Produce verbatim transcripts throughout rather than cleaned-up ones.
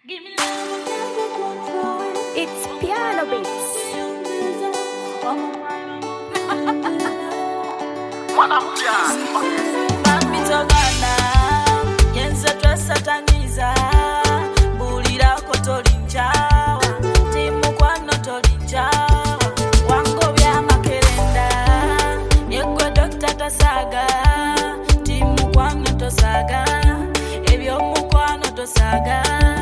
Give me love, It's Piano Beats. Mami togana, yenze twesataniza, bulira ko tolinchawa, timu kwano tolinchawa, wango bya makerenda, yegwe Doctor Tasaga, timu kwano tosaga, ebyo mukwano tosaga.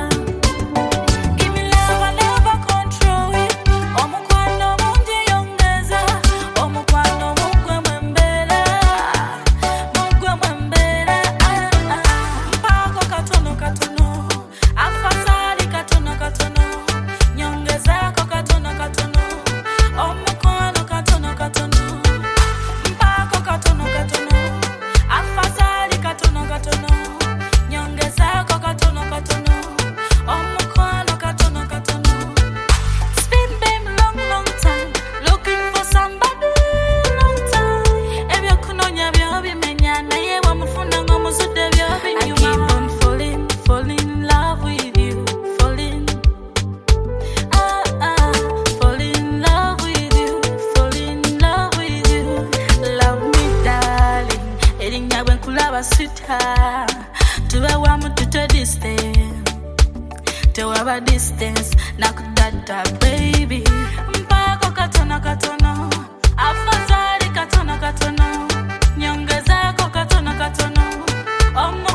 Sweetheart, to a woman to the distance, to our distance, nakudata baby. Mpako katona katona, afadhali katona katona, nyongeza ko katona katona, omo